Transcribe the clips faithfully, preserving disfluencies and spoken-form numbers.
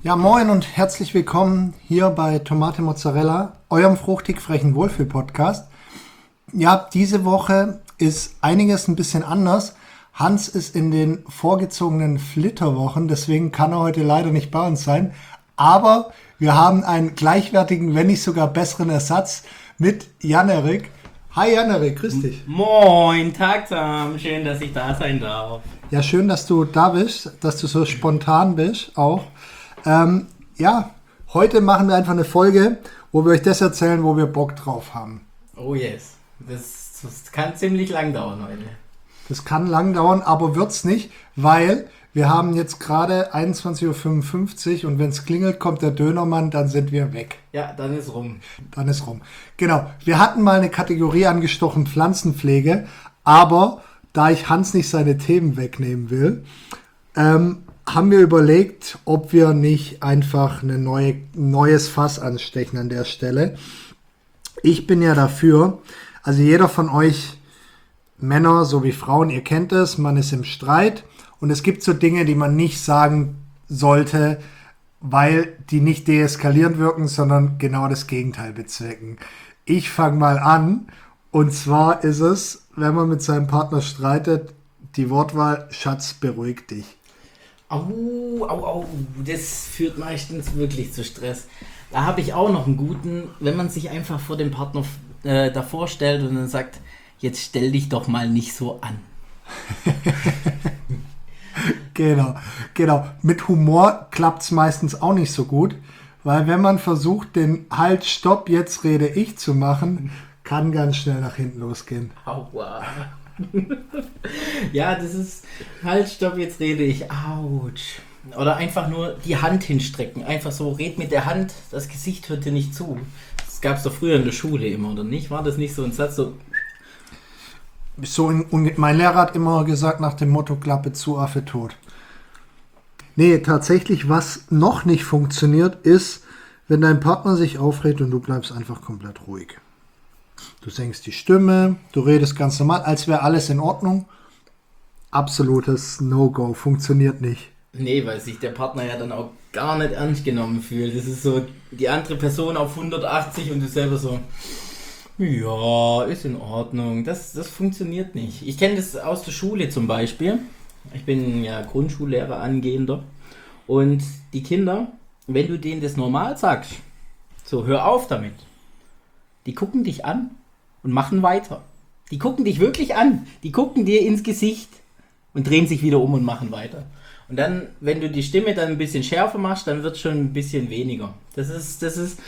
Ja, moin und herzlich willkommen hier bei Tomate Mozzarella, eurem fruchtig frechen Wohlfühl-Podcast. Ja, diese Woche ist einiges ein bisschen anders. Hans ist in den vorgezogenen Flitterwochen, deswegen kann er heute leider nicht bei uns sein. Aber wir haben einen gleichwertigen, wenn nicht sogar besseren Ersatz mit Jan-Erik. Hi Jan-Erik, grüß dich. Moin, Tag zusammen, schön, dass ich da sein darf. Ja, schön, dass du da bist, dass du so spontan bist auch. Ähm, ja, heute machen wir einfach eine Folge, wo wir euch das erzählen, wo wir Bock drauf haben. Oh yes, das, das kann ziemlich lang dauern heute. Das kann lang dauern, aber wird's nicht, weil wir haben jetzt gerade einundzwanzig Uhr fünfundfünfzig und wenn es klingelt, kommt der Dönermann, dann sind wir weg. Ja, dann ist rum. Dann ist rum. Genau, wir hatten mal eine Kategorie angestochen, Pflanzenpflege, aber da ich Hans nicht seine Themen wegnehmen will, ähm, haben wir überlegt, ob wir nicht einfach ein neue, neues Fass anstechen an der Stelle. Ich bin ja dafür, also jeder von euch, Männer sowie Frauen, ihr kennt es, man ist im Streit und es gibt so Dinge, die man nicht sagen sollte, weil die nicht deeskalierend wirken, sondern genau das Gegenteil bezwecken. Ich fange mal an und zwar ist es, wenn man mit seinem Partner streitet, die Wortwahl, Schatz, beruhig dich. Au, au, au, das führt meistens wirklich zu Stress. Da habe ich auch noch einen guten, wenn man sich einfach vor dem Partner äh, davor stellt und dann sagt, jetzt stell dich doch mal nicht so an. Genau, genau. Mit Humor klappt es meistens auch nicht so gut, weil wenn man versucht, den Halt, Stopp, jetzt rede ich zu machen, kann ganz schnell nach hinten losgehen. Aua. Ja, das ist, halt, stopp, jetzt rede ich, ouch. Oder einfach nur die Hand hinstrecken, einfach so, red mit der Hand, das Gesicht hört dir nicht zu. Das gab es doch früher in der Schule immer, oder nicht? War das nicht so ein Satz, so... So in, und mein Lehrer hat immer gesagt, nach dem Motto, Klappe zu, Affe tot. Nee, tatsächlich, was noch nicht funktioniert, ist, wenn dein Partner sich aufregt und du bleibst einfach komplett ruhig. Du senkst die Stimme, du redest ganz normal, als wäre alles in Ordnung. Absolutes No-Go, funktioniert nicht. Nee, weil sich der Partner ja dann auch gar nicht ernst genommen fühlt. Das ist so, die andere Person auf hundertachtzig und du selber so, ja, ist in Ordnung. Das, das funktioniert nicht. Ich kenne das aus der Schule zum Beispiel. Ich bin ja Grundschullehrer angehender. Und die Kinder, wenn du denen das normal sagst, so hör auf damit, die gucken dich an und machen weiter. Die gucken dich wirklich an. Die gucken dir ins Gesicht und drehen sich wieder um und machen weiter. Und dann, wenn du die Stimme dann ein bisschen schärfer machst, dann wird es schon ein bisschen weniger. Das ist, das ist,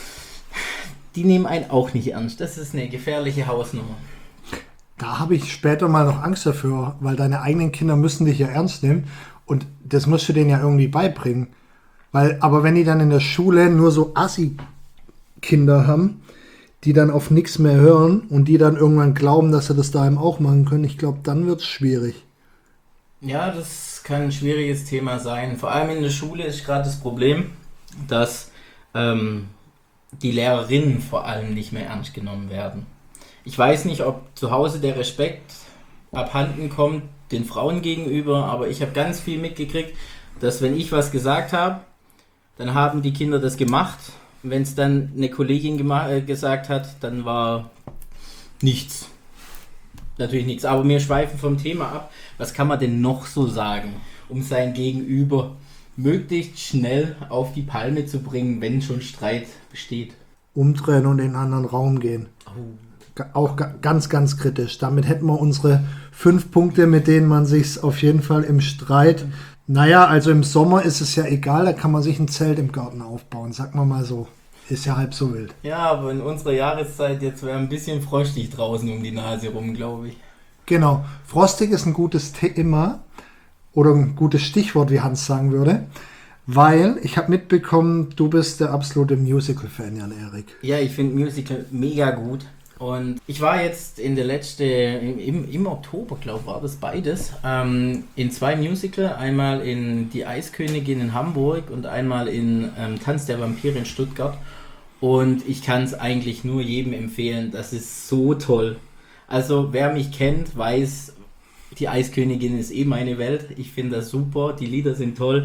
die nehmen einen auch nicht ernst. Das ist eine gefährliche Hausnummer. Da habe ich später mal noch Angst dafür, weil deine eigenen Kinder müssen dich ja ernst nehmen und das musst du denen ja irgendwie beibringen. Weil, aber wenn die dann in der Schule nur so Assi-Kinder haben, die dann auf nichts mehr hören und die dann irgendwann glauben, dass sie das daheim auch machen können, ich glaube, dann wird es schwierig. Ja, das kann ein schwieriges Thema sein. Vor allem in der Schule ist gerade das Problem, dass ähm, die Lehrerinnen vor allem nicht mehr ernst genommen werden. Ich weiß nicht, ob zu Hause der Respekt abhanden kommt den Frauen gegenüber, aber ich habe ganz viel mitgekriegt, dass wenn ich was gesagt habe, dann haben die Kinder das gemacht. Wenn es dann eine Kollegin gema- äh, gesagt hat, dann war nichts. Natürlich nichts, aber wir schweifen vom Thema ab. Was kann man denn noch so sagen, um sein Gegenüber möglichst schnell auf die Palme zu bringen, wenn schon Streit besteht? Umdrehen und in einen anderen Raum gehen. Oh. Auch ga- ganz, ganz kritisch. Damit hätten wir unsere fünf Punkte, mit denen man sich auf jeden Fall im Streit... Naja, also im Sommer ist es ja egal, da kann man sich ein Zelt im Garten aufbauen, sag mal mal so. Ist ja halb so wild. Ja, aber in unserer Jahreszeit jetzt wäre ein bisschen frostig draußen um die Nase rum, glaube ich. Genau, frostig ist ein gutes Thema oder ein gutes Stichwort, wie Hans sagen würde, weil ich habe mitbekommen, du bist der absolute Musical-Fan, Jan-Erik. Ja, ich finde Musical mega gut. Und ich war jetzt in der letzte, im, im Oktober, glaube ich, war das beides, ähm, in zwei Musical. Einmal in Die Eiskönigin in Hamburg und einmal in ähm, Tanz der Vampire in Stuttgart. Und ich kann es eigentlich nur jedem empfehlen. Das ist so toll. Also wer mich kennt, weiß, Die Eiskönigin ist eh meine Welt. Ich finde das super. Die Lieder sind toll.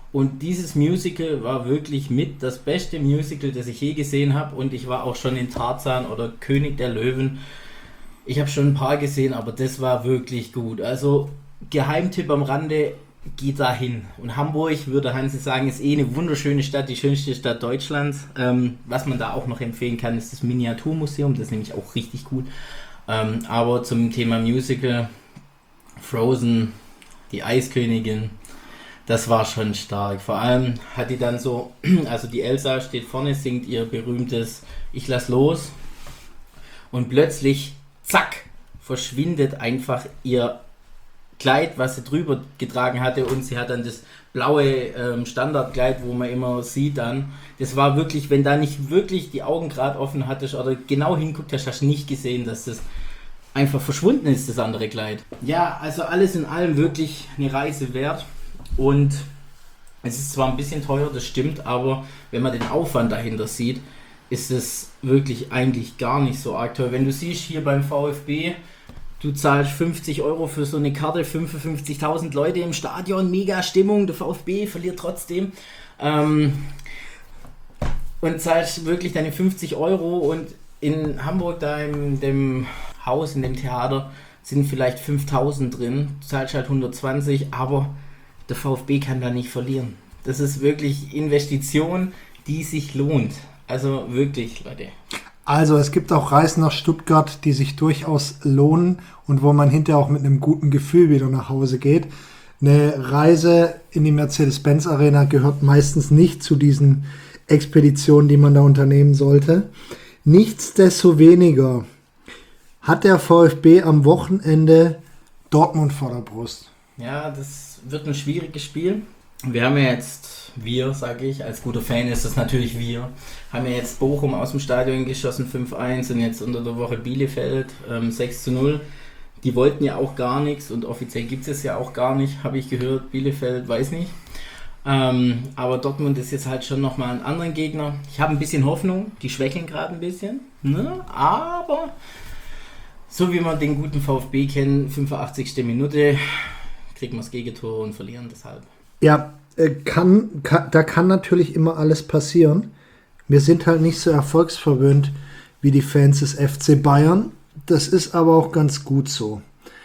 Und dieses Musical war wirklich mit das beste Musical, das ich je gesehen habe. Und ich war auch schon in Tarzan oder König der Löwen. Ich habe schon ein paar gesehen, aber das war wirklich gut. Also Geheimtipp am Rande, geht da hin. Und Hamburg, würde Hansi sagen, ist eh eine wunderschöne Stadt, die schönste Stadt Deutschlands. Ähm, was man da auch noch empfehlen kann, ist das Miniaturmuseum. Das ist nämlich auch richtig gut. Ähm, aber zum Thema Musical, Frozen, die Eiskönigin, das war schon stark. Vor allem hat die dann so, also die Elsa steht vorne, singt ihr berühmtes Ich lass los und plötzlich, zack, verschwindet einfach ihr Kleid, was sie drüber getragen hatte, und sie hat dann das blaue ähm, Standardkleid, wo man immer sieht dann. Das war wirklich, wenn da nicht wirklich die Augen gerade offen hattest oder genau hinguckt hast, hast du nicht gesehen, dass das einfach verschwunden ist, das andere Kleid. Ja, also alles in allem wirklich eine Reise wert, und es ist zwar ein bisschen teuer, das stimmt, aber wenn man den Aufwand dahinter sieht, ist es wirklich eigentlich gar nicht so arg teuer. Wenn du siehst, hier beim VfB, du zahlst fünfzig Euro für so eine Karte, fünfundfünfzigtausend Leute im Stadion, mega Stimmung, der VfB verliert trotzdem. Ähm, und zahlst wirklich deine fünfzig Euro, und in Hamburg, da in dem Haus, in dem Theater, sind vielleicht fünftausend drin, du zahlst halt hundertzwanzig, aber der VfB kann da nicht verlieren. Das ist wirklich Investition, die sich lohnt. Also wirklich, Leute. Also es gibt auch Reisen nach Stuttgart, die sich durchaus lohnen und wo man hinterher auch mit einem guten Gefühl wieder nach Hause geht. Eine Reise in die Mercedes-Benz Arena gehört meistens nicht zu diesen Expeditionen, die man da unternehmen sollte. Nichtsdestoweniger hat der VfB am Wochenende Dortmund vor der Brust. Ja, das wird ein schwieriges Spiel. Wir haben ja jetzt, wir, sage ich, als guter Fan ist das natürlich wir, haben ja jetzt Bochum aus dem Stadion geschossen, fünf eins, und jetzt unter der Woche Bielefeld ähm, sechs zu null. Die wollten ja auch gar nichts, und offiziell gibt es ja auch gar nicht, habe ich gehört. Bielefeld weiß nicht. Ähm, aber Dortmund ist jetzt halt schon nochmal ein anderer Gegner. Ich habe ein bisschen Hoffnung, die schwächeln gerade ein bisschen, ne? Aber so wie man den guten VfB kennt, fünfundachtzigste Minute, kriegen wir das Gegentor und verlieren deshalb. Ja, kann, kann, da kann natürlich immer alles passieren. Wir sind halt nicht so erfolgsverwöhnt wie die Fans des F C Bayern. Das ist aber auch ganz gut so.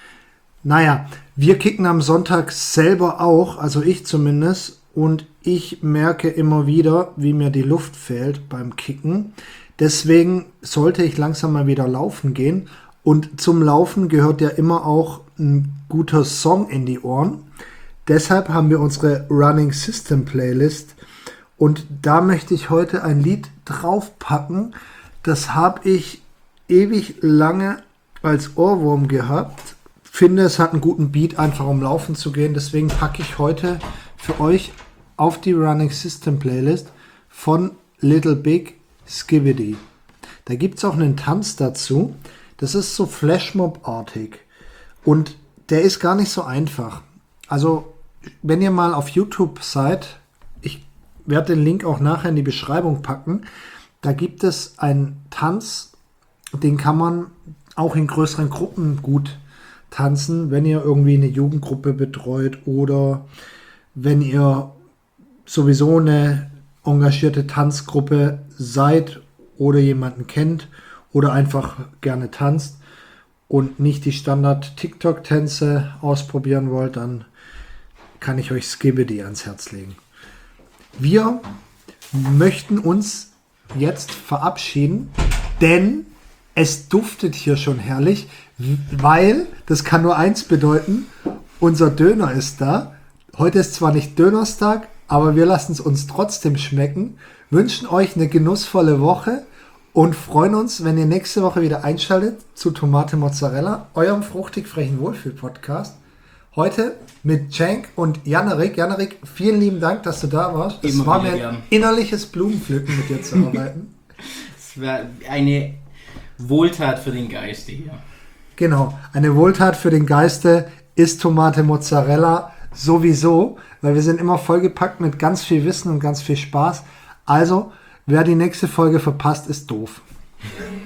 Naja, wir kicken am Sonntag selber auch, also ich zumindest, und ich merke immer wieder, wie mir die Luft fehlt beim Kicken. Deswegen sollte ich langsam mal wieder laufen gehen. Und zum Laufen gehört ja immer auch ein guter Song in die Ohren. Deshalb haben wir unsere Running System Playlist, und da möchte ich heute ein Lied draufpacken. Das habe ich ewig lange als Ohrwurm gehabt. Finde, es hat einen guten Beat, einfach um laufen zu gehen. Deswegen packe ich heute für euch auf die Running System Playlist von Little Big Skibidi. Da gibt es auch einen Tanz dazu. Das ist so Flashmob-artig. Und der ist gar nicht so einfach. Also, wenn ihr mal auf YouTube seid, ich werde den Link auch nachher in die Beschreibung packen, da gibt es einen Tanz, den kann man auch in größeren Gruppen gut tanzen, wenn ihr irgendwie eine Jugendgruppe betreut oder wenn ihr sowieso eine engagierte Tanzgruppe seid oder jemanden kennt oder einfach gerne tanzt und nicht die Standard-TikTok-Tänze ausprobieren wollt, dann kann ich euch Skibidi ans Herz legen. Wir möchten uns jetzt verabschieden, denn es duftet hier schon herrlich, weil, das kann nur eins bedeuten, unser Döner ist da. Heute ist zwar nicht Dönerstag, aber wir lassen es uns trotzdem schmecken, wünschen euch eine genussvolle Woche und freuen uns, wenn ihr nächste Woche wieder einschaltet zu Tomate Mozzarella, eurem fruchtig-frechen Wohlfühl-Podcast. Heute mit Cenk und Jan-Erik. Jan-Erik, vielen lieben Dank, dass du da warst. Es war mir ein gern. innerliches Blumenpflücken, mit dir zu arbeiten. Es war eine Wohltat für den Geiste hier. Genau, eine Wohltat für den Geiste ist Tomate Mozzarella sowieso, weil wir sind immer vollgepackt mit ganz viel Wissen und ganz viel Spaß. Also, wer die nächste Folge verpasst, ist doof.